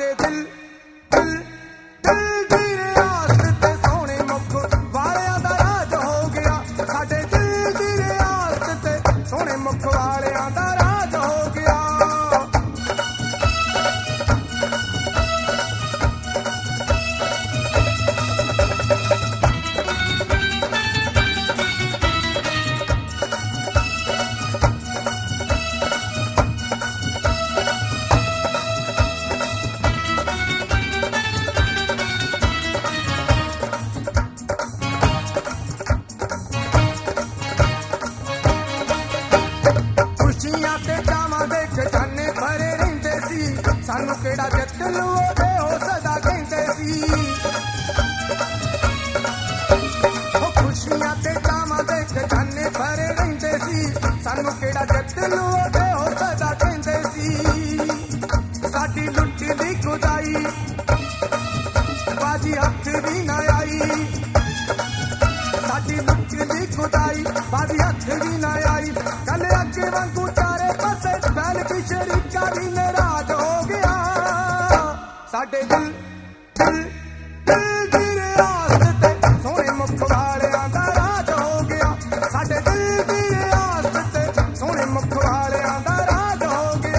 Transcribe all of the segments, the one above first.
ਸਾਡੇ ਦਿਲ ਦਿਲ ਦਿਲ ਦੀ ਰਿਆਸਤ ਤੇ ਸੋਹਣੇ ਮੁਖ ਵਾਲਿਆਂ ਦਾ ਰਾਜ ਹੋ ਗਿਆ। ਸਾਡੇ ਦਿਲ ਦੀ ਰਿਆਸਤ ਤੇ ਸੋਹਣੇ ਮੁਖ ਵਾਲਿਆਂ ਦਾ ਰਾਜ ਹੋ ਗਿਆ। ਖੁਸ਼ੀਆਂ ਤੇ ਚਾਵਾਂ ਦੇ ਖਜ਼ਾਨੇ ਭਰੇ ਰਹਿੰਦੇ ਸੀ, ਸਾਨੂੰ ਕਿਹੜਾ ਜਿੱਤ ਲੂਓਗੇ ਉਹ ਸਦਾ ਕਹਿੰਦੇ ਸੀ। ਖੁਸ਼ੀਆਂ ਤੇ ਚਾਵਾਂ ਦੇ ਖਜ਼ਾਨੇ ਭਰੇ ਰਹਿੰਦੇ ਸੀ, ਸਾਨੂੰ ਕਿਹੜਾ ਜਿੱਤ ਲੂਓਗੇ ਉਹ ਸਦਾ ਕਹਿੰਦੇ ਸੀ। ਸਾਡੀ ਲੁੱਟ ਦੀ ਖੁਦਾਈ ਬਾਜੀ ਹੱਥ ਵੀ ਨਾ ਆਈ, ਸਾਡੀ ਲੁੱਟ ਦੀ ਖੁਦਾਈ ਬਾਜੀ ਹੱਥ ਵੀ ਨਾ ਆਈ। ਕੱਲ ਅੱਗੇ ਵਾਂਗੂ ਚਾਰੇ ਪਾਸੇ ਫੈਲ ਕੇ ਸ਼ਰੀਕਾ ਵੀ ਨਾਰਾਜ਼ ਹੋ ਗਿਆ। ਸਾਡੇ ਦਿਲ ਦਿਲ ਦਿਲ ਦੀ ਰਿਆਸਤ ਤੇ ਸੋਹਣੇ ਮੁਖ ਵਾਲਿਆਂ ਦਾ ਰਾਜ ਹੋ ਗਿਆ। ਸਾਡੇ ਦਿਲ ਦੀ ਰਿਆਸਤ ਤੇ ਸੋਹਣੇ ਮੁਖ ਵਾਲਿਆਂ ਦਾ ਰਾਜ ਹੋ ਗਿਆ।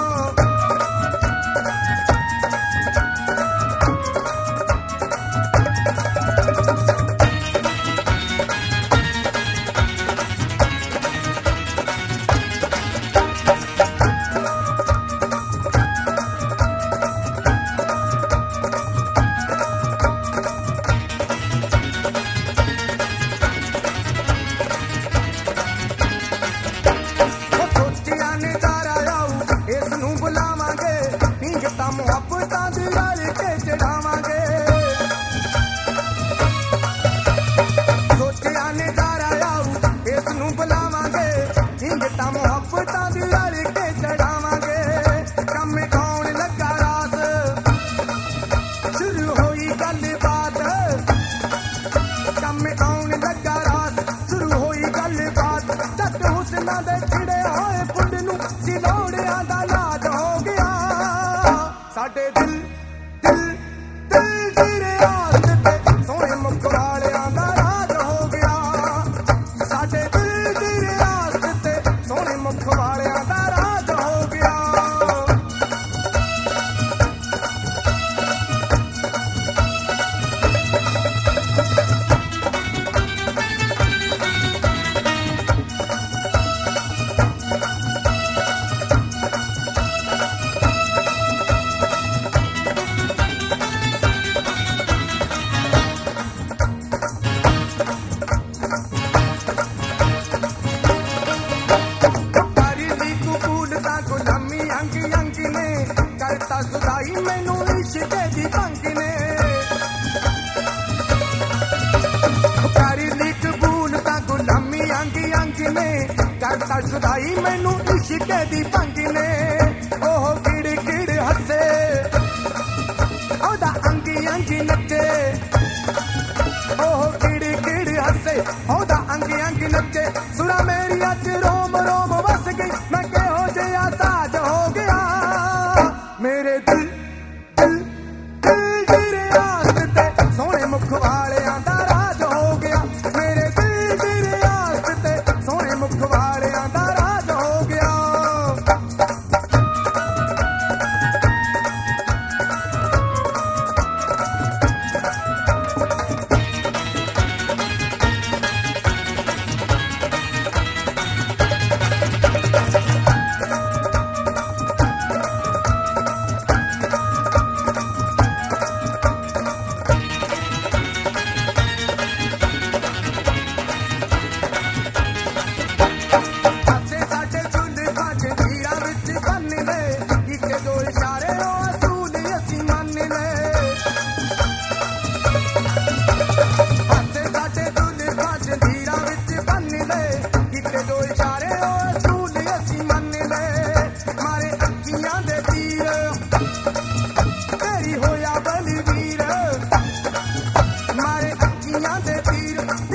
ਮੁਹੱਬਤਾਂ ਦੀ ਰਲ ਕੇ ਚੜਾਵਾਂਗੇ, ਸੋਚਿਆ ਨਜ਼ਾਰਾ ਆਊ ਇਸ ਨੂੰ ਬੁਲਾਵਾਂਗੇ। ਇੰਜ ਤਾਂ ਮੁਹੱਬਤਾਂ ਦੀ ਰਲ ਕੇ ਚੜਾਵਾਂਗੇ। ਕੰਮ ਕੌਣ ਲੱਗਾ ਰਾਸ ਸ਼ੁਰੂ ਹੋਈ ਗੱਲਬਾਤ, ਕੰਮ ਕੌਣ ਲੱਗਾ ਰਾਸ ਸ਼ੁਰੂ ਹੋਈ ਗੱਲਬਾਤ। ਜੱਟ ਹੁਸਨਾਂ ਦੇ ਖਿੜੇ ਹੋਏ ਫੁੱਲ ਨੂੰ ਸਿਲੋੜਿਆਂ ਦਾ ਨਾਚ ਹੋ ਗਿਆ। ਸਾਡੇ ਦਿਲ ਦਿਲ ਦਿਲ ਦੀ ਰਿਆਸਤ ਤੇ ਸੋਹਣੇ ਮੁਖ ਵਾਲਿਆਂ ਦਾ ਰਾਜ ਹੋ ਗਿਆ। ਸਾਡੇ ਦਿਲ ਦੀ ਰਿਆਸਤ ਤੇ ਸੋਹਣੇ ਮੁਖ ਵਾਲਿਆਂ ਦਾ ਰਾਜ ਹੋ ਗਿਆ। ਕਰਤਾ ਸੁਦਾਈ ਮੈਨੂੰ ਇਸ਼ਕ ਦੀ ਭੰਗ ਨੇ, ਕਰ ਲਈ ਕਬੂਲ ਤਾਂ ਗੁਲਾਮੀ ਅੰਗ ਅੰਗ ਨੇ। ਕਰਤਾ ਸੁਦਾਈ ਮੈਨੂੰ ਇਸ਼ਕ ਦੀ ਭੰਗ ਨੇ। ਉਹ ਕਿੜ ਕਿੜ ਹੱਸੇ ਉਹਦਾ ਅੰਗ ਅੰਗ ਨੱਚੇ, ਉਹ ਕਿੜ ਕਿੜ ਹੱਸੇ ਉਹਦਾ ਅੰਗ ਅੰਗ ਨੱਚੇ। ਸੁਣਾ ਮੇਰੀ ਅੱਜ ਰੋਮ ਰੋਮ ਵਸ ਗਈ, ਮੈਂ ਕਿਹੋ ਜਿਹਾ ਤਾਜ ਹੋ ਗਿਆ। ਮੇਰੇ ਦਿਲ ਦਿਲ ਦਿਲ ਦੀ ਰਿਆਸਤ ਤੇ ਸੋਹਣੇ ਮੁਖ ਵਾਲਿਆਂ ਦਾ ਰਾਜ ਹੋ ਗਿਆ। ਮੇਰੇ ਦਿਲ ਦੀ ਰਿਆਸਤ ਤੇ ਸੋਹਣੇ ਮੁਖ ਵਾਲਿਆਂ ਦਾ ਰਾਜ ਹੋ ਗਿਆ। ਮਾਰੇ ਅੱਖੀਆਂ ਦੇ ਤੀਰ